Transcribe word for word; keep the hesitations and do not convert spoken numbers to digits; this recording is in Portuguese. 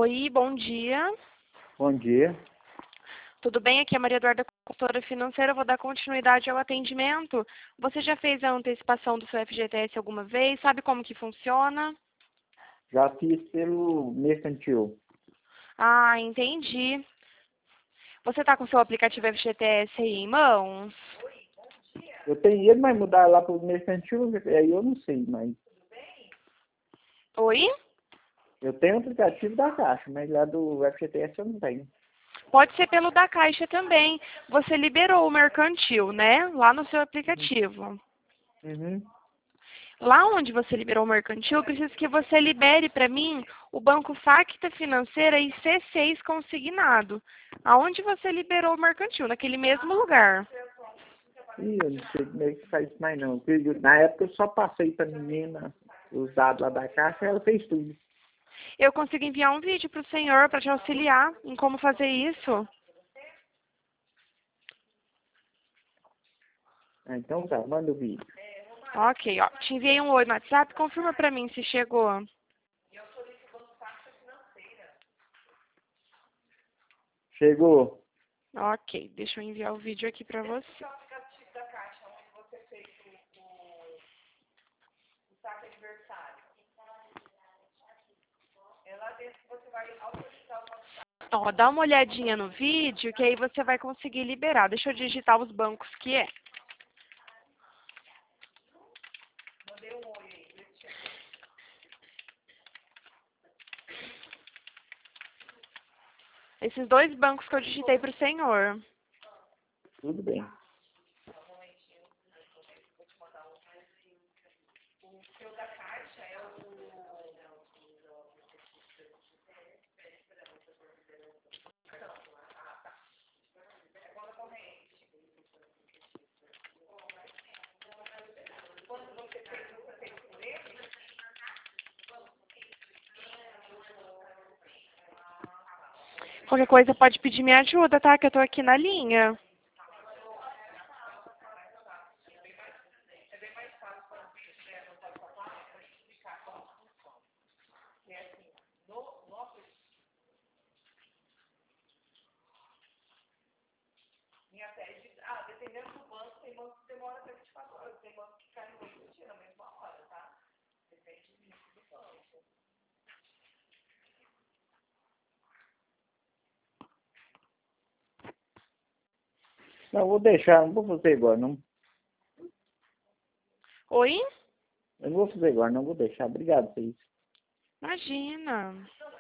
Oi, bom dia. Bom dia. Tudo bem? Aqui é a Maria Eduarda, consultora financeira. Eu vou dar continuidade ao atendimento. Você já fez a antecipação do seu F G T S alguma vez? Sabe como que funciona? Já fiz pelo mercantil. Ah, entendi. Você está com seu aplicativo F G T S aí em mãos? Eu tenho ele, mas mudar lá pro mercantil, aí eu não sei, mas Oi? eu tenho o aplicativo da Caixa, mas lá do F G T S eu não tenho. Pode ser pelo da Caixa também. Você liberou o mercantil, né? Lá no seu aplicativo. Uhum. Lá onde você liberou o mercantil, eu preciso que você libere para mim o Banco Facta Financeira e C seis consignado. Aonde você liberou o mercantil? Naquele mesmo lugar. Ih, eu não sei como é que faz isso mais não. Porque na época eu só passei pra menina os dados lá da Caixa e ela fez tudo. Eu consigo enviar um vídeo para o senhor para te auxiliar em como fazer isso. Ah, então tá, manda o vídeo. Ok, ó. Te enviei um oi no WhatsApp. Confirma para mim se chegou. Chegou. Ok, deixa eu enviar o vídeo aqui para você. Ó, dá uma olhadinha no vídeo que aí você vai conseguir liberar. Deixa eu digitar os bancos que é. Esses dois bancos que eu digitei para o senhor. Tudo bem. Qualquer coisa pode pedir minha ajuda, tá? Que eu tô aqui na linha. Não, vou deixar, não vou fazer agora, não. Oi? Eu não vou fazer agora, não vou deixar. Obrigado por isso. Imagina.